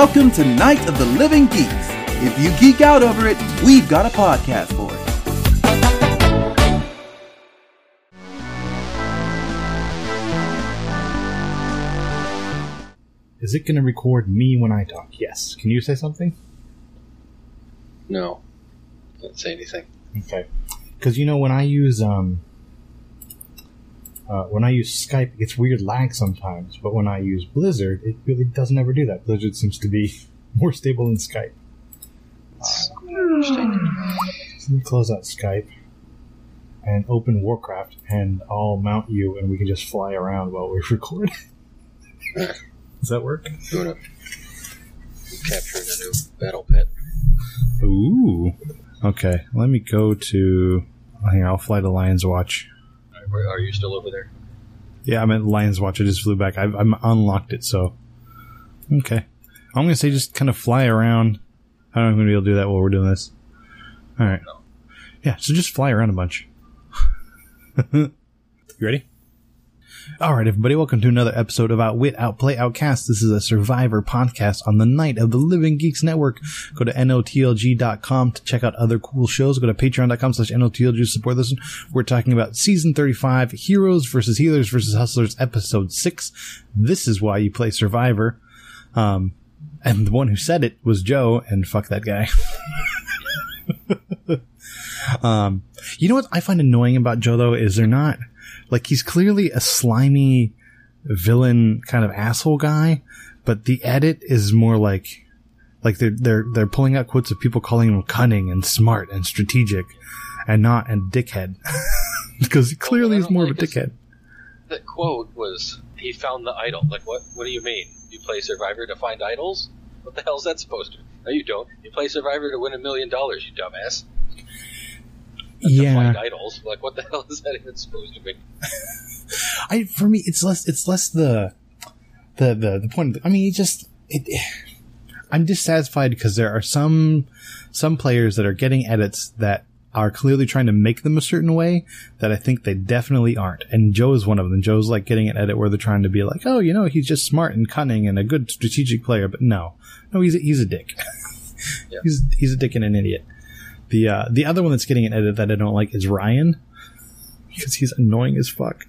Welcome to Night of the Living Geeks. If you geek out over it, we've got a podcast for it. Is it going to record me when I talk? Yes. Can you say something? No. Don't say anything. Okay. Because, you know, when I use Skype, it gets weird lag sometimes. But when I use Blizzard, it really doesn't ever do that. Blizzard seems to be more stable than Skype. Let me close out Skype and open Warcraft, and I'll mount you, and we can just fly around while we record. Does that work? I'm capturing a new battle pet. Ooh. Okay, let me go to... Hang on, I'll fly to Lion's Watch. Are you still over there? Yeah, I'm at Lion's Watch. I just flew back. I've unlocked it, so... Okay. I'm going to say just kind of fly around. I don't know if I'm going to be able to do that while we're doing this. Alright. No. Yeah, so just fly around a bunch. You ready? Alright, everybody, welcome to another episode of Outwit, Outplay, Outcast. This is a Survivor podcast on the Night of the Living Geeks Network. Go to notlg.com to check out other cool shows. Go to patreon.com/notlg to support this one. We're talking about Season 35, Heroes vs. Healers vs. Hustlers, Episode 6. This is why you play Survivor. And the one who said it was Joe, and fuck that guy. You know what I find annoying about Joe, though, is they're not... Like, he's clearly a slimy villain kind of asshole guy, but the edit is more like they're pulling out quotes of people calling him cunning and smart and strategic and not a dickhead. Because clearly he's more of a dickhead. That quote was, he found the idol. Like, what do you mean? You play Survivor to find idols? What the hell is that supposed to be? No, you don't. You play Survivor to win $1 million, you dumbass. To find idols. Like, what the hell is that even supposed to be? For me, it's less the point. I mean, I'm dissatisfied because there are some players that are getting edits that are clearly trying to make them a certain way that I think they definitely aren't. And Joe is one of them. Joe's like getting an edit where they're trying to be like, oh, you know, he's just smart and cunning and a good strategic player. But no, he's a dick. Yeah. He's a dick and an idiot. The other one that's getting an edit that I don't like is Ryan, because he's annoying as fuck.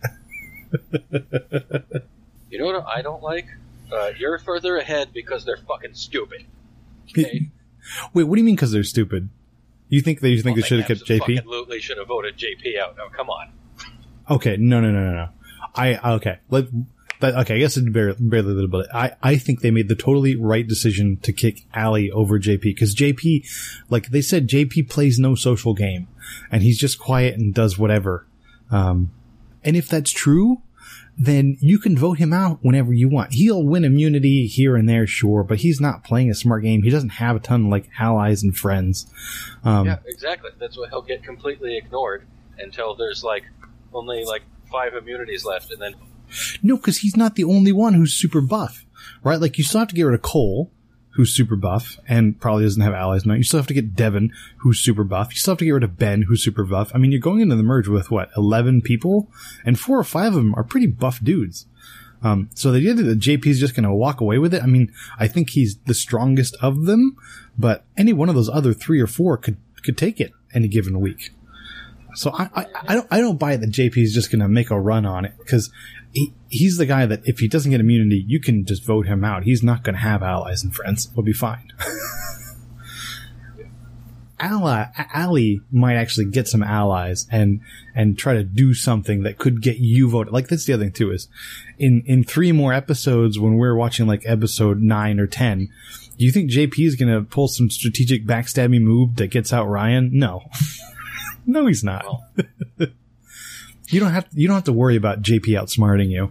You know what I don't like? You're further ahead because they're fucking stupid. Okay? Wait, what do you mean because they're stupid? You think they should have kept JP? Absolutely should have voted JP out. No, come on. Okay, no. Okay, I guess it's barely a little bit. I think they made the totally right decision to kick Allie over JP, because JP, like they said, JP plays no social game, and he's just quiet and does whatever. And if that's true, then you can vote him out whenever you want. He'll win immunity here and there, sure, but he's not playing a smart game. He doesn't have a ton of, like, allies and friends. Yeah, exactly. That's why he'll get completely ignored until there's, like, only, like, 5 immunities left, and then... No, because he's not the only one who's super buff, right? Like, you still have to get rid of Cole, who's super buff, and probably doesn't have allies now. You still have to get Devin, who's super buff. You still have to get rid of Ben, who's super buff. I mean, you're going into the merge with, 11 people? And 4 or 5 of them are pretty buff dudes. So the idea that JP's just going to walk away with it, I mean, I think he's the strongest of them, but any one of those other 3 or 4 could take it any given week. So I don't buy it that JP is just going to make a run on it, because he's the guy that if he doesn't get immunity, you can just vote him out. He's not going to have allies and friends. He'll be fine. Allie might actually get some allies and try to do something that could get you voted. Like, that's the other thing too, is in 3 more episodes, when we're watching like episode 9 or 10, do you think JP is going to pull some strategic backstabbing move that gets out Ryan? No. No, he's not. Well, you don't have to worry about JP outsmarting you.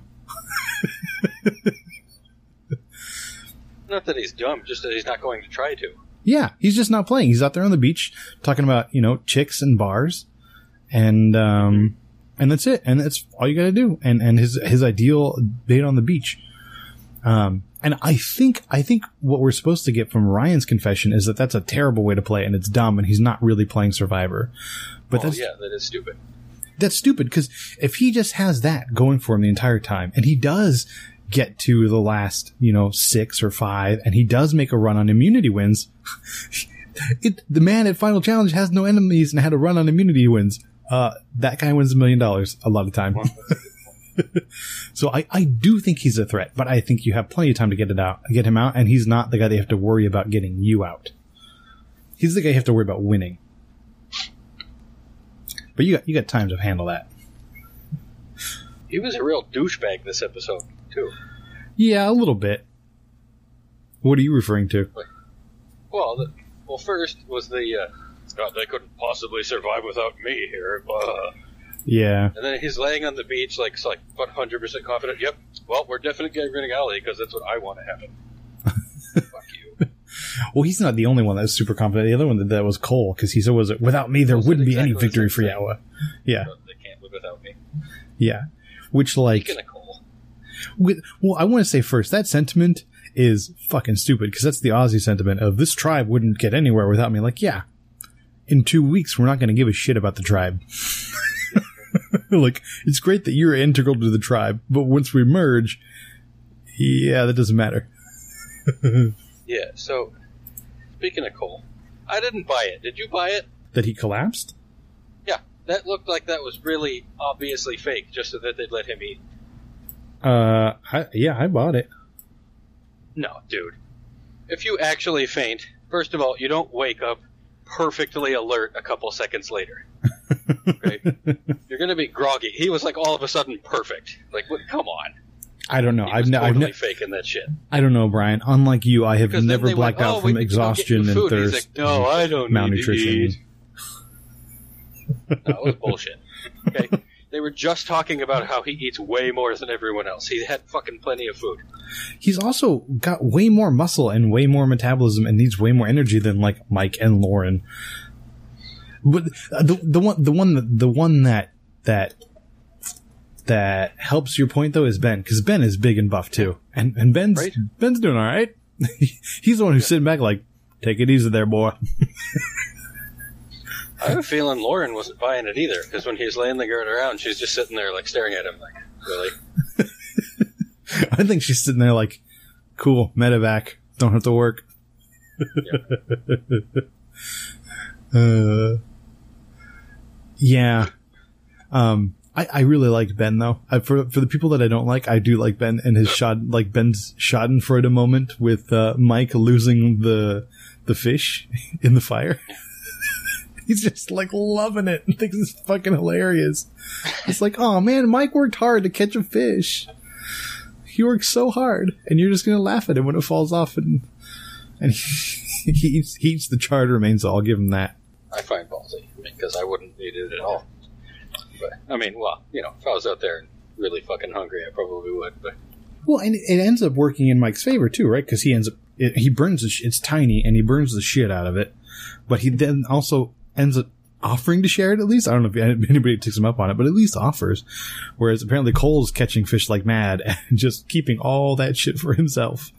Not that he's dumb, just that he's not going to try to. Yeah, he's just not playing. He's out there on the beach talking about, chicks and bars, and that's it. And that's all you got to do. And his ideal date on the beach. And I think what we're supposed to get from Ryan's confession is that that's a terrible way to play, and it's dumb, and he's not really playing Survivor. But that is stupid. That's stupid, because if he just has that going for him the entire time, and he does get to the last, 6 or 5, and he does make a run on immunity wins. The man at Final Challenge has no enemies and had a run on immunity wins. That guy wins $1 million a lot of the time. So I do think he's a threat, but I think you have plenty of time to get him out, and he's not the guy they have to worry about getting you out. He's the guy you have to worry about winning. But you got time to handle that. He was a real douchebag this episode, too. Yeah, a little bit. What are you referring to? Well, first was the, God, they couldn't possibly survive without me here. Yeah. And then he's laying on the beach, like 100% confident. Yep, well, we're definitely getting rid of Allie because that's what I want to happen. Fuck you. Well, he's not the only one that's super confident. The other one that was Cole, because he said, without me, there wouldn't be any victory for Yawa. Yeah. They can't live without me. Yeah. Which, like... Speaking of Cole. Well, I want to say first, that sentiment is fucking stupid, because that's the Aussie sentiment of, this tribe wouldn't get anywhere without me. Like, yeah, in 2 weeks, we're not going to give a shit about the tribe. Like, it's great that you're integral to the tribe, but once we merge, yeah, that doesn't matter. Yeah, so, speaking of Cole, I didn't buy it. Did you buy it? That he collapsed? Yeah, that looked like that was really obviously fake, just so that they'd let him eat. I bought it. No, dude. If you actually faint, first of all, you don't wake up perfectly alert a couple seconds later. Okay? You're gonna be groggy. He was like all of a sudden perfect. Like, what, come on. I don't know. I've totally faking that shit. I don't know, Brian. Unlike you, I have never blacked out from exhaustion and thirst. He's like, no, I don't malnutrition. Need to eat. No, it was bullshit. Okay? They were just talking about how he eats way more than everyone else. He had fucking plenty of food. He's also got way more muscle and way more metabolism and needs way more energy than like Mike and Lauren. But the one that helps your point though is Ben, because Ben is big and buff too, and Ben's doing all right. He's the one who's sitting back like, take it easy there, boy. I have a feeling Lauren wasn't buying it either, because when he's laying the girl around, she's just sitting there like staring at him like, really? I think she's sitting there like, cool, medevac, don't have to work. Yeah. I really like Ben though. For the people that I don't like, I do like Ben and his Ben's schadenfreude moment with Mike losing the fish in the fire. He's just like loving it and thinks it's fucking hilarious. It's like, oh man, Mike worked hard to catch a fish. He worked so hard, and you're just gonna laugh at him when it falls off, and he eats the charred remains. So I'll give him that. I find ballsy, because I wouldn't eat it at all. But I mean, well, if I was out there and really fucking hungry, I probably would. But well, and it ends up working in Mike's favor too, right? Because he burns it's tiny, and he burns the shit out of it. But he then also ends up offering to share it at least. I don't know if anybody takes him up on it, but at least offers. Whereas apparently Cole's catching fish like mad and just keeping all that shit for himself.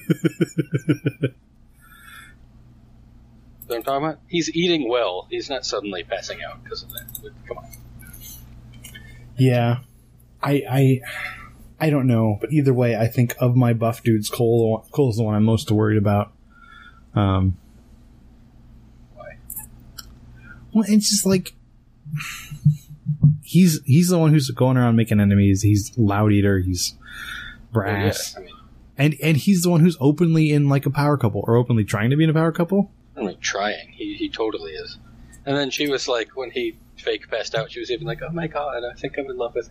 What I'm talking about? He's eating well. He's not suddenly passing out because of that. Come on. Yeah. I don't know, but either way, I think of my buff dudes, Cole's the one I'm most worried about. Well, it's just like he's the one who's going around making enemies. He's loud eater. He's brass, well, yeah, and he's the one who's openly in like a power couple or openly trying to be in a power couple. I mean, trying. He totally is. And then she was like, when he fake passed out, she was even like, "Oh my god, I think I'm in love with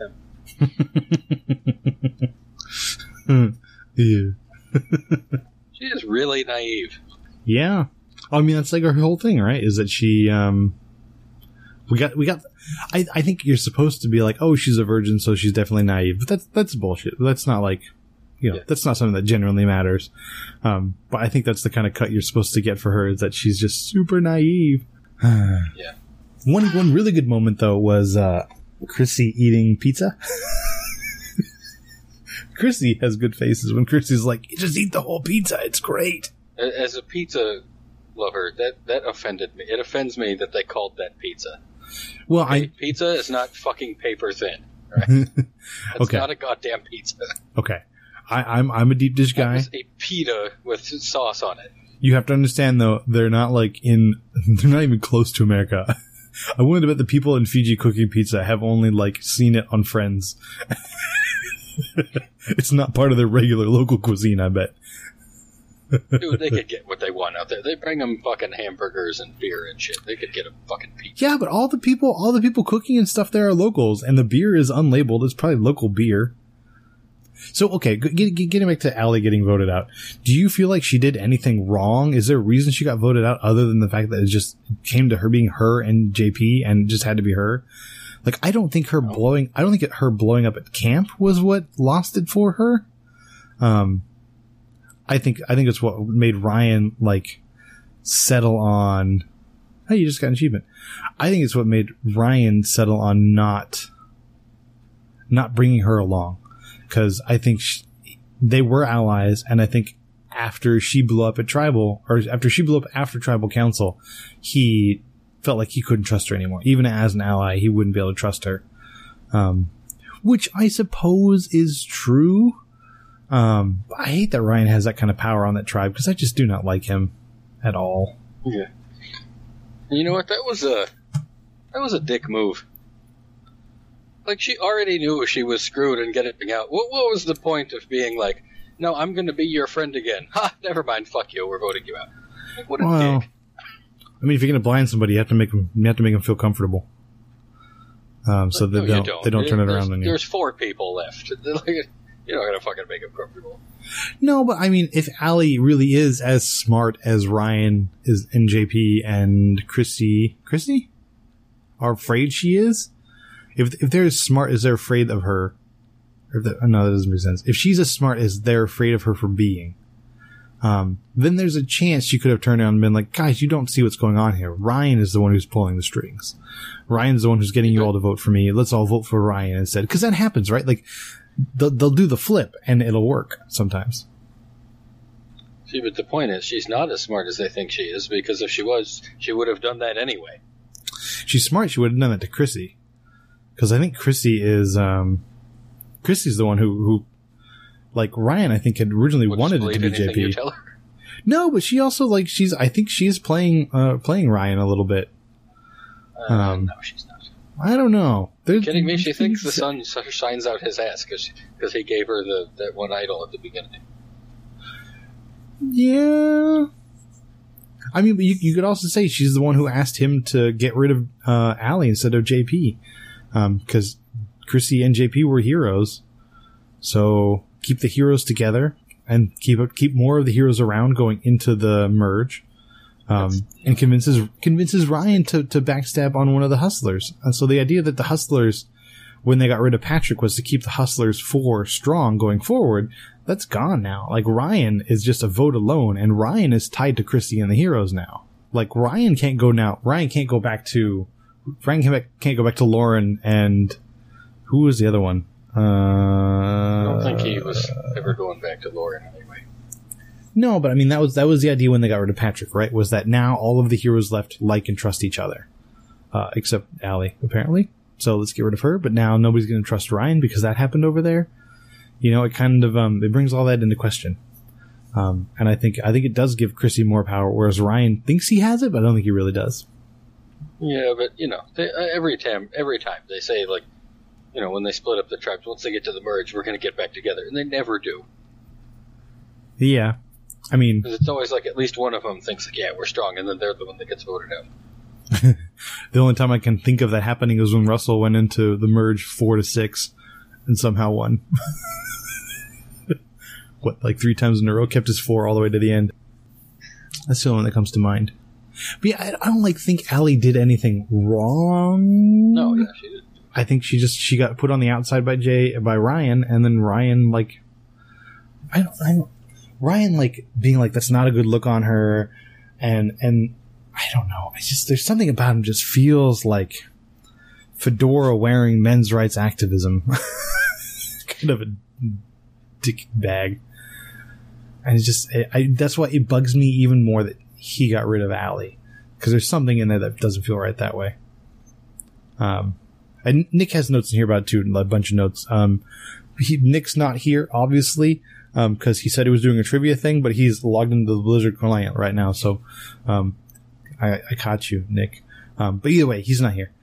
him." Yeah. She is really naive. Yeah. I mean, that's like her whole thing, right? Is that she, we got, I think you're supposed to be like, oh, she's a virgin, so she's definitely naive. But that's bullshit. That's not like, that's not something that genuinely matters. But I think that's the kind of cut you're supposed to get for her, is that she's just super naive. Yeah. One really good moment, though, was, Chrissy eating pizza. Chrissy has good faces when Chrissy's like, just eat the whole pizza. It's great. As a pizza lover, that offended me. It offends me that they called that pizza. Well, pizza is not fucking paper thin, right? It's okay. not a goddamn pizza. Okay. I'm a deep dish That guy. was a pita with sauce on it. You have to understand though, they're not even close to America. I wanted to bet the people in Fiji cooking pizza have only seen it on Friends. It's not part of their regular local cuisine, I bet. Dude, they could get what they want out there. They bring them fucking hamburgers and beer and shit. They could get a fucking pizza. Yeah, but all the people cooking and stuff there are locals, and the beer is unlabeled. It's probably local beer. So, okay, getting back to Allie getting voted out. Do you feel like she did anything wrong? Is there a reason she got voted out other than the fact that it just came to her being her and JP and just had to be her? I don't think her blowing up at camp was what lost it for her. I think it's what made Ryan settle on. Hey, you just got an achievement. I think it's what made Ryan settle on not bringing her along, because I think they were allies, and I think after she blew up at Tribal, or after she blew up after Tribal Council, he felt like he couldn't trust her anymore. Even as an ally, he wouldn't be able to trust her, which I suppose is true. I hate that Ryan has that kind of power on that tribe, because I just do not like him at all. Yeah. You know what? That was a dick move. She already knew she was screwed and getting out. What was the point of being like, no, I'm going to be your friend again? Ha! Never mind. Fuck you. We're voting you out. What a dick. I mean, if you're going to blind somebody, you have to make them feel comfortable. So they don't turn it around on you. There's 4 people left. You're not going to fucking make them comfortable. No, but I mean, if Allie really is as smart as Ryan is and JP and Christy are afraid she is, if they're as smart as they're afraid of her, no, that doesn't make sense. If she's as smart as they're afraid of her for being, then there's a chance she could have turned around and been like, guys, you don't see what's going on here. Ryan is the one who's pulling the strings. Ryan's the one who's getting you all to vote for me. Let's all vote for Ryan instead. Because that happens, right? They'll do the flip, and it'll work sometimes. See, but the point is, she's not as smart as they think she is, because if she was, she would have done that anyway. She's smart. She would have done that to Chrissy. Because I think Chrissy is, Chrissy's the one who Ryan, I think, had originally wanted it to be JP. You tell her? No, but she also, I think she's playing Ryan a little bit. No, she's not. I don't know. Kidding me? She thinks the sun shines out his ass because he gave her that one idol at the beginning. Yeah. I mean, but you could also say she's the one who asked him to get rid of Allie instead of JP, because Chrissy and JP were heroes. So keep the heroes together and keep more of the heroes around going into the merge. And convinces Ryan to backstab on one of the Hustlers. And so the idea that the Hustlers, when they got rid of Patrick, was to keep the Hustlers 4 strong going forward, that's gone now. Ryan is just a vote alone, and Ryan is tied to Christy and the heroes now. Ryan can't go back to Lauren, and who was the other one? I don't think he was ever going back to Lauren anyway. No, but I mean, that was the idea when they got rid of Patrick, right? Was that now all of the heroes left like and trust each other. Except Allie, apparently. So let's get rid of her, but now nobody's going to trust Ryan because that happened over there. It kind of, it brings all that into question. And I think it does give Chrissy more power, whereas Ryan thinks he has it, but I don't think he really does. Yeah, but, every time they say, when they split up the tribes, once they get to the merge, we're going to get back together. And they never do. Yeah. I mean, because it's always at least one of them thinks yeah, we're strong, and then they're the one that gets voted out. The only time I can think of that happening is when Russell went into the merge 4-6 and somehow won. 3 times in a row, kept his 4 all the way to the end. That's the only one that comes to mind. But yeah, I don't think Allie did anything wrong. No, yeah, she did. I think she got put on the outside by Ryan, and then Ryan Ryan being that's not a good look on her, and I don't know. There's something about him just feels like fedora wearing men's rights activism. Kind of a dick bag. And that's why it bugs me even more that he got rid of Allie, because there's something in there that doesn't feel right that way. And Nick has notes in here about it too, a bunch of notes. Nick's not here, obviously, because he said he was doing a trivia thing, but he's logged into the Blizzard client right now, so I caught you, Nick. But either way, he's not here.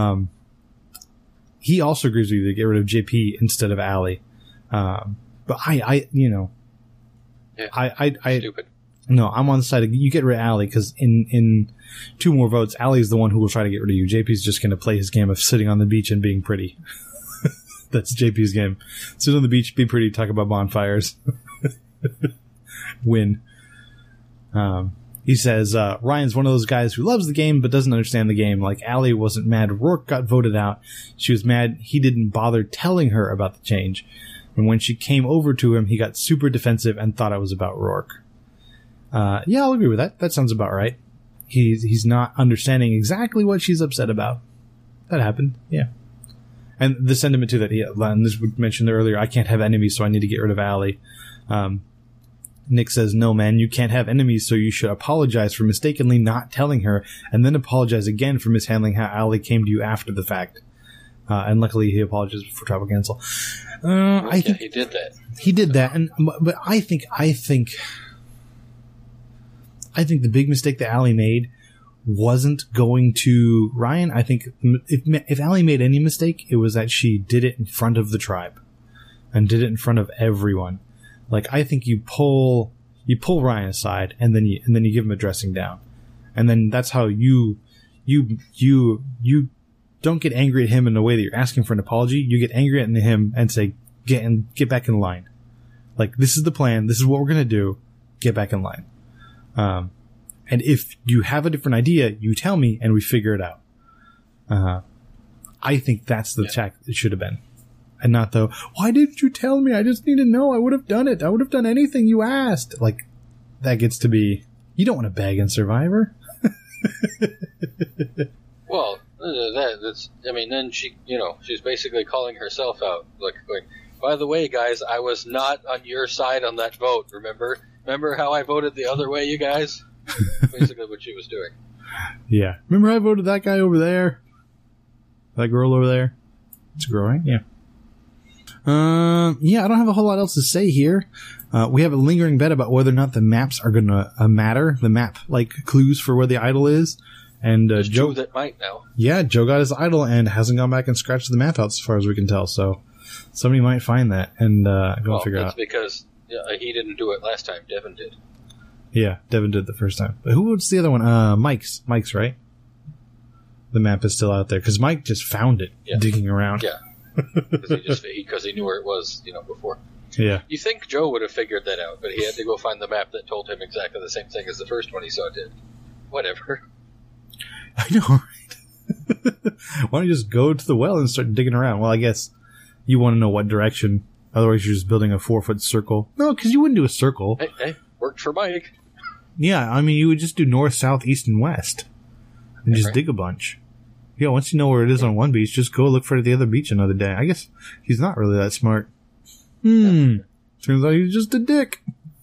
He also agrees with you to get rid of JP instead of Allie. But I Stupid. No, I'm on the side of you get rid of Allie, because in 2 more votes, Allie's the one who will try to get rid of you. JP's just going to play his game of sitting on the beach and being pretty. That's JP's game. Sit on the beach, be pretty, talk about bonfires. Win. He says, Ryan's one of those guys who loves the game but doesn't understand the game. Like, Allie wasn't mad Rourke got voted out. She was mad he didn't bother telling her about the change. And when she came over to him, he got super defensive and thought it was about Rourke. Yeah, I'll agree with that. That sounds about right. He's not understanding exactly what she's upset about. That happened, yeah. And the sentiment too that and this was mentioned earlier, I can't have enemies, so I need to get rid of Allie. Nick says, no, man, you can't have enemies, so you should apologize for mistakenly not telling her, and then apologize again for mishandling how Allie came to you after the fact. And luckily he apologized for travel cancel. I think he did that. He did that, but I think the big mistake that Allie made wasn't going to Ryan. I think if Allie made any mistake, it was that she did it in front of the tribe and did it in front of everyone. Like, I think you pull Ryan aside and then you give him a dressing down, and then that's how you don't get angry at him in the way that you're asking for an apology. You get angry at him and say, get back in line. Like, this is the plan. This is what we're going to do. Get back in line. And if you have a different idea, you tell me and we figure it out. I think that's the tack it should have been. And not the, why didn't you tell me? I just need to know. I would have done it. I would have done anything you asked. Like, that gets to be, you don't want to beg in Survivor. Well, then she's basically calling herself out. Like, going, by the way, guys, I was not on your side on that vote, remember? Remember how I voted the other way, you guys? Basically what she was doing. Yeah. Remember I voted that guy over there? That girl over there? It's a girl, right? Yeah. I don't have a whole lot else to say here. We have a lingering bet about whether or not the maps are going to matter. The map, like, clues for where the idol is. And Joe, that might now. Yeah, Joe got his idol and hasn't gone back and scratched the map out as far as we can tell. So somebody might find that and go figure out. That's because he didn't do it last time. Devin did. Yeah, Devin did the first time. But who was the other one? Mike's, right? The map is still out there because Mike just found it digging around. Yeah, because he knew where it was, before. Yeah. You think Joe would have figured that out, but he had to go find the map that told him exactly the same thing as the first one he saw did. Whatever. I know, right? Why don't you just go to the well and start digging around? Well, I guess you want to know what direction. Otherwise, you're just building a 4-foot circle. No, because you wouldn't do a circle. Hey, worked for Mike. Yeah, I mean, you would just do north, south, east, and west. And just dig a bunch. Yeah, once you know where it is on one beach, just go look for the other beach another day. I guess he's not really that smart. Turns out he's just a dick.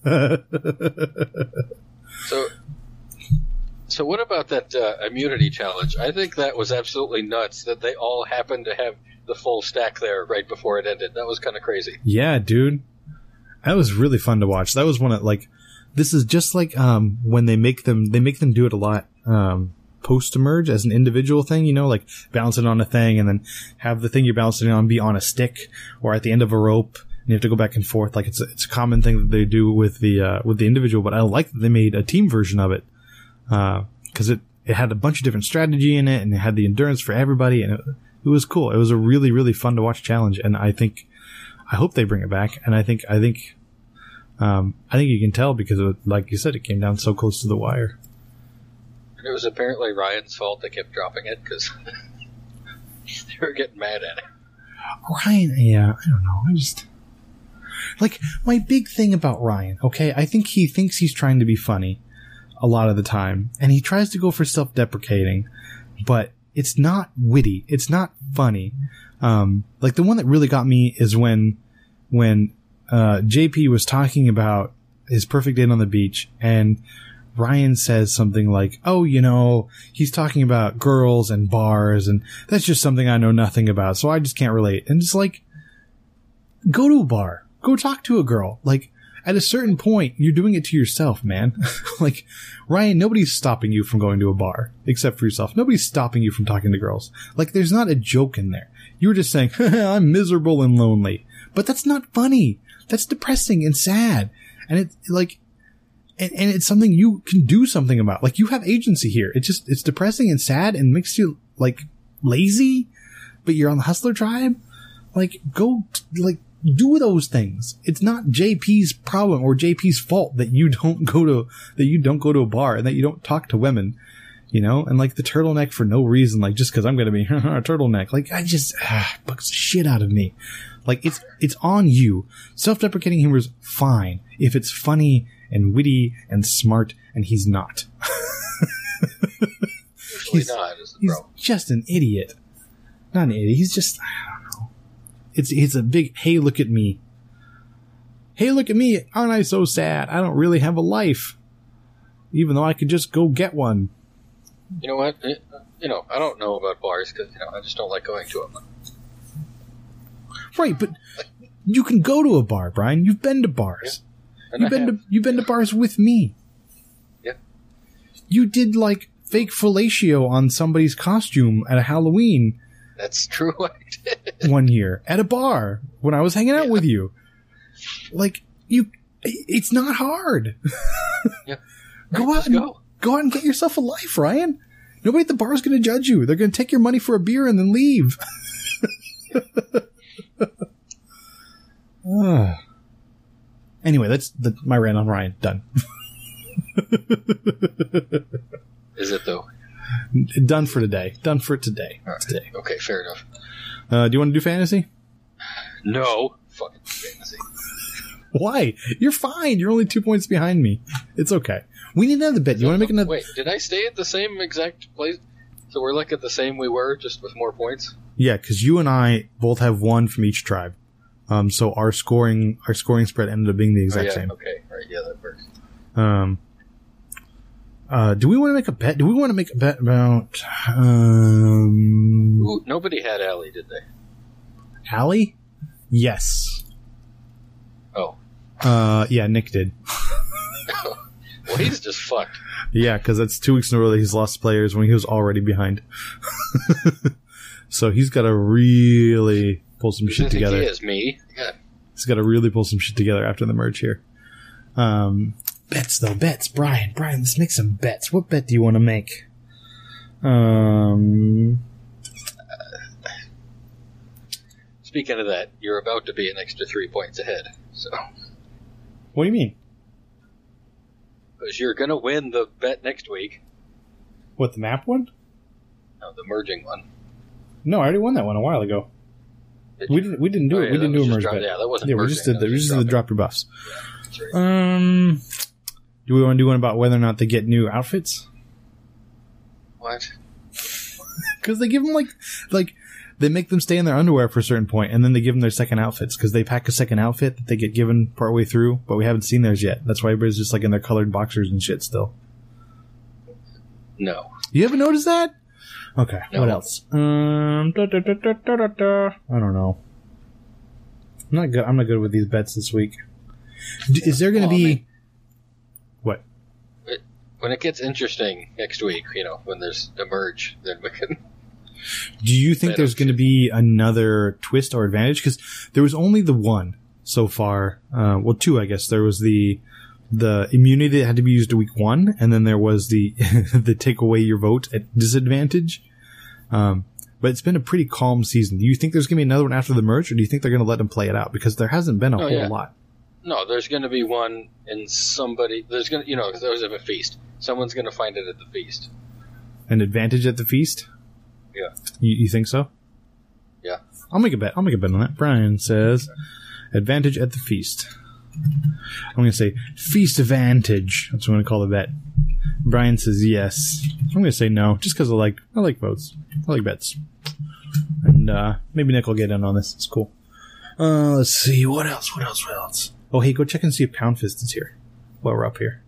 So what about that immunity challenge? I think that was absolutely nuts that they all happened to have the full stack there right before it ended. That was kind of crazy. Yeah, dude. That was really fun to watch. That was one of, like, this is just like when they make them do it a lot post-emerge as an individual thing, like bounce it on a thing and then have the thing you're bouncing on be on a stick or at the end of a rope. And you have to go back and forth. Like, it's a common thing that they do with the individual, but I like that they made a team version of it. Because it had a bunch of different strategy in it, and it had the endurance for everybody, and it was cool. It was a really, really fun to watch challenge, and I hope they bring it back. And I think you can tell because, like you said, it came down so close to the wire. And it was apparently Ryan's fault they kept dropping it because they were getting mad at it. Ryan, yeah, I don't know. Like, my big thing about Ryan, okay, I think he thinks he's trying to be funny a lot of the time, and he tries to go for self-deprecating, but it's not witty. It's not funny. Like, the one that really got me is when JP was talking about his perfect date on the beach, and Ryan says something like, oh, he's talking about girls and bars, and that's just something I know nothing about, so I just can't relate. And it's like, go to a bar. Go talk to a girl. Like, at a certain point, you're doing it to yourself, man. Like, Ryan, nobody's stopping you from going to a bar, except for yourself. Nobody's stopping you from talking to girls. Like, there's not a joke in there. You were just saying, I'm miserable and lonely. But that's not funny. That's depressing and sad. And it's like, and it's something you can do something about. Like, you have agency here. It's depressing and sad and makes you, like, lazy, but you're on the Hustler Tribe. Like, go, like, do those things. It's not JP's problem or JP's fault that you don't go to a bar and that you don't talk to women, you know? And like the turtleneck for no reason, like just cause I'm going to be a turtleneck. Like I just, bugs the shit out of me. Like it's on you. Self-deprecating humor is fine if it's funny and witty and smart, and he's not. He's not, is the problem. He's just an idiot. Not an idiot. He's just, I don't know. It's a big, hey, look at me. Hey, look at me. Aren't I so sad? I don't really have a life. Even though I could just go get one. You know what? I don't know about bars because, I just don't like going to them. Right, but you can go to a bar, Brian. You've been to bars. Yeah. You've been to bars with me. Yeah. You did like fake fellatio on somebody's costume at a Halloween. That's true. I did. One year at a bar when I was hanging out with you. Like it's not hard. Yeah. Go out and get yourself a life, Ryan. Nobody at the bar is going to judge you. They're going to take your money for a beer and then leave. Anyway, that's my rant on Ryan. Done. Is it though? Done for today. Done for today. Right. Today. Okay, fair enough. Do you want to do fantasy? No. Fucking fantasy. Why? You're fine. You're only 2 points behind me. It's okay. We need another bet. You want to make another? Wait, did I stay at the same exact place? So we're like at the same we were, just with more points? Yeah, because you and I both have one from each tribe. So our scoring spread ended up being the exact same. Okay, right, yeah, that works. Do we want to make a bet? Do we want to make a bet about? Ooh, nobody had Allie, did they? Allie? Yes. Oh. Yeah, Nick did. Well, he's just fucked. Yeah, because that's 2 weeks in a row that he's lost players when he was already behind. So he's got to really pull some shit together. He is me. Yeah. He's got to really pull some shit together after the merge here. Bets, though. Bets. Brian, let's make some bets. What bet do you want to make? Speaking of that, you're about to be an extra 3 points ahead. So. What do you mean? Because you're going to win the bet next week. What, the map one? No, the merging one. No, I already won that one a while ago. We didn't do it. We didn't do a merge bet. Yeah, that wasn't merging. We just did the drop your buffs. Yeah, that's right. Do we want to do one about whether or not they get new outfits? What? Because they give them like they make them stay in their underwear for a certain point, and then they give them their second outfits because they pack a second outfit that they get given partway through, but we haven't seen theirs yet. That's why everybody's just like in their colored boxers and shit still. No. You haven't noticed that? Okay. No. What else? I don't know. I'm not good with these bets this week. Is there going to be... Man. What? When it gets interesting next week, when there's a merge, then we can... Do you think there's going to be another twist or advantage? Because there was only the one so far. Well, two, I guess. There was the immunity that had to be used to week 1, and then there was the the take away your vote at disadvantage. But it's been a pretty calm season. Do you think there's going to be another one after the merge, or do you think they're going to let them play it out? Because there hasn't been a whole lot. No, there's going to be one, and somebody... There's going to... because there was a feast. Someone's going to find it at the feast. An advantage at the feast? Yeah. You think so? Yeah. I'll make a bet on that. Brian says, advantage at the feast. I'm going to say feast advantage. That's what I'm going to call the bet. Brian says yes. I'm going to say no, just because I like votes. I like bets. And maybe Nick will get in on this. It's cool. Let's see. What else? Oh, hey, go check and see if Pound Fist is here while we're up here.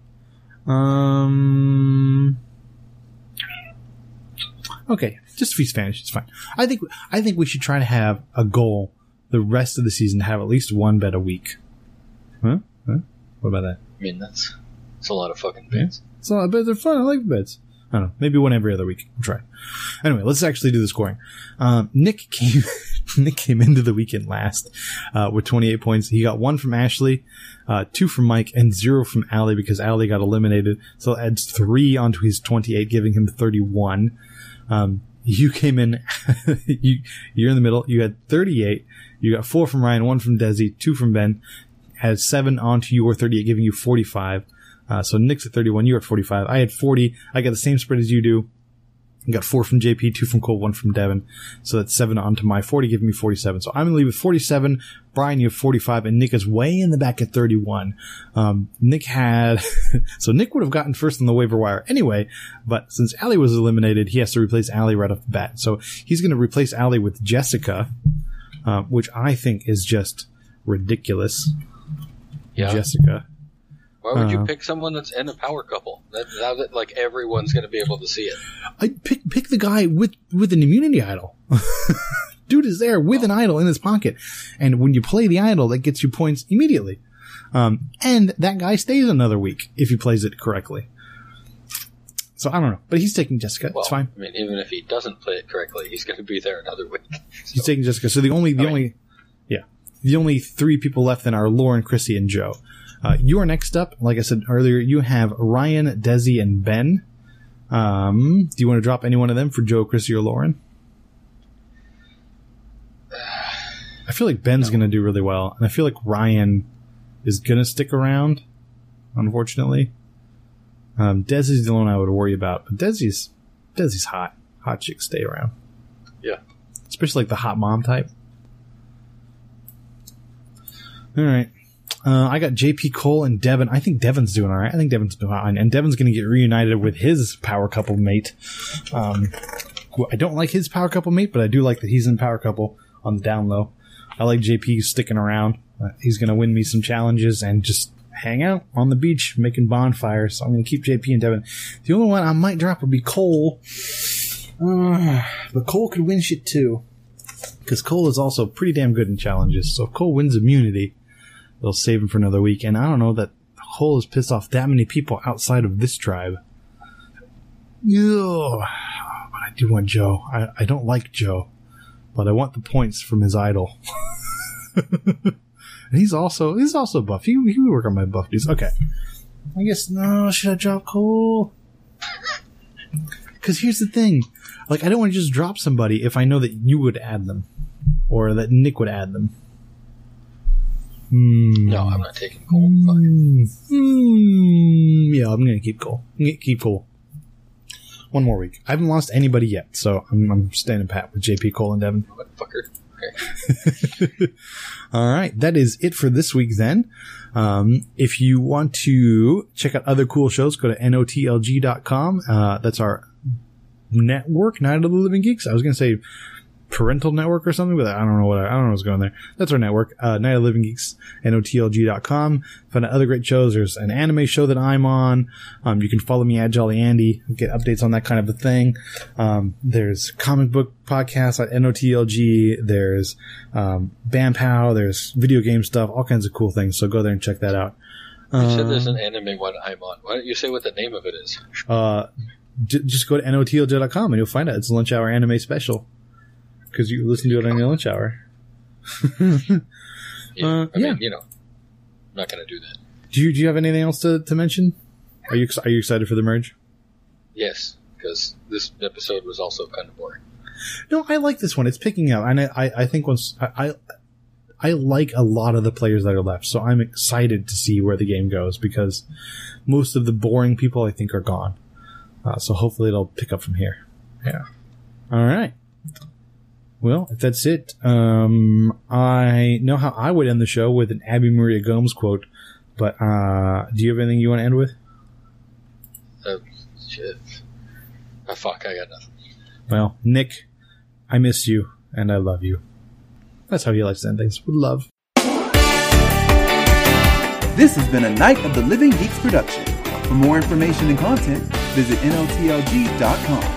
Okay, just feast advantage. It's fine. I think we should try to have a goal the rest of the season to have at least one bet a week. Huh? What about that? I mean, that's a lot of fucking bets. Yeah. It's a lot of bets. They're fun. I like the bets. I don't know. Maybe one every other week. We'll try. Anyway, let's actually do the scoring. Nick came into the weekend last with 28 points. He got 1 from Ashley, 2 from Mike, and 0 from Allie because Allie got eliminated. So that adds 3 onto his 28, giving him 31. You came in, you're in the middle. You had 38. You got 4 from Ryan, 1 from Desi, 2 from Ben. Had 7 onto your 38, giving you 45. So Nick's at 31, you're at 45. I had 40. I got the same spread as you do. I got 4 from JP, 2 from Cole, 1 from Devin. So that's 7 onto my 40, giving me 47. So I'm going to leave with 47. Brian, you have 45, and Nick is way in the back at 31. Nick had, so Nick would have gotten first on the waiver wire anyway, but since Allie was eliminated, he has to replace Allie right off the bat. So he's going to replace Allie with Jessica, which I think is just ridiculous. Yeah. Jessica. Why would you pick someone that's in a power couple? Now that like everyone's going to be able to see it. I pick the guy with an immunity idol. Dude is there with an idol in his pocket, and when you play the idol, that gets you points immediately. And that guy stays another week if he plays it correctly. So I don't know, but he's taking Jessica. Well, it's fine. I mean, even if he doesn't play it correctly, he's going to be there another week. So. He's taking Jessica. So the only 3 people left then are Lauren, Chrissy, and Joe. You are next up. Like I said earlier, you have Ryan, Desi, and Ben. Do you want to drop any one of them for Joe, Chrissy, or Lauren? I feel like Ben's going to do really well, and I feel like Ryan is going to stick around, unfortunately. Desi's the one I would worry about, but Desi's hot. Hot chicks stay around. Yeah. Especially like the hot mom type. All right. I got JP, Cole, and Devin. I think Devin's doing all right. I think Devin's doing fine. And Devin's going to get reunited with his power couple mate. I don't like his power couple mate, but I do like that he's in power couple on the down low. I like JP sticking around. He's going to win me some challenges and just hang out on the beach making bonfires. So I'm going to keep JP and Devin. The only one I might drop would be Cole. But Cole could win shit too. Because Cole is also pretty damn good in challenges. So if Cole wins immunity, they'll save him for another week. And I don't know that Cole has pissed off that many people outside of this tribe. Ugh. But I do want Joe. I don't like Joe. But I want the points from his idol. And he's also buff. He would work on my buff dudes. Okay. I guess, no, should I drop Cole? Because here's the thing. Like, I don't want to just drop somebody if I know that you would add them. Or that Nick would add them. No, I'm not taking Cole. Yeah, I'm going to keep Cole. Keep Cole. One more week. I haven't lost anybody yet, so I'm standing pat with JP, Cole, and Devin. Motherfucker. Okay. All right. That is it for this week then. If you want to check out other cool shows, go to notlg.com. That's our network, Night of the Living Geeks. I was going to say parental network or something, but I don't know what's going there. That's our network, Night of the Living Geeks, notlg.com. Find out other great shows. There's an anime show that I'm on. You can follow me at Jolly Andy, get updates on that kind of a thing. There's comic book podcasts at notlg. There's BAMPOW. There's video game stuff, all kinds of cool things. So go there and check that out. You said there's an anime one I'm on. Why don't you say what the name of it is? Just go to notlg.com and you'll find out. It's a lunch hour anime special. Because you listen to it on your lunch hour. Yeah, I mean, I'm not going to do that. Do you have anything else to mention? Are you excited for the merge? Yes, because this episode was also kind of boring. No, I like this one. It's picking up, and I think I like a lot of the players that are left, so I'm excited to see where the game goes because most of the boring people I think are gone. So hopefully it'll pick up from here. Yeah. All right. Well, if that's it, I know how I would end the show with an Abby Maria Gomes quote, but do you have anything you want to end with? Shit. Oh, fuck, I got nothing. Well, Nick, I miss you, and I love you. That's how he likes to end things, with love. This has been a Night of the Living Geeks production. For more information and content, visit notlg.com.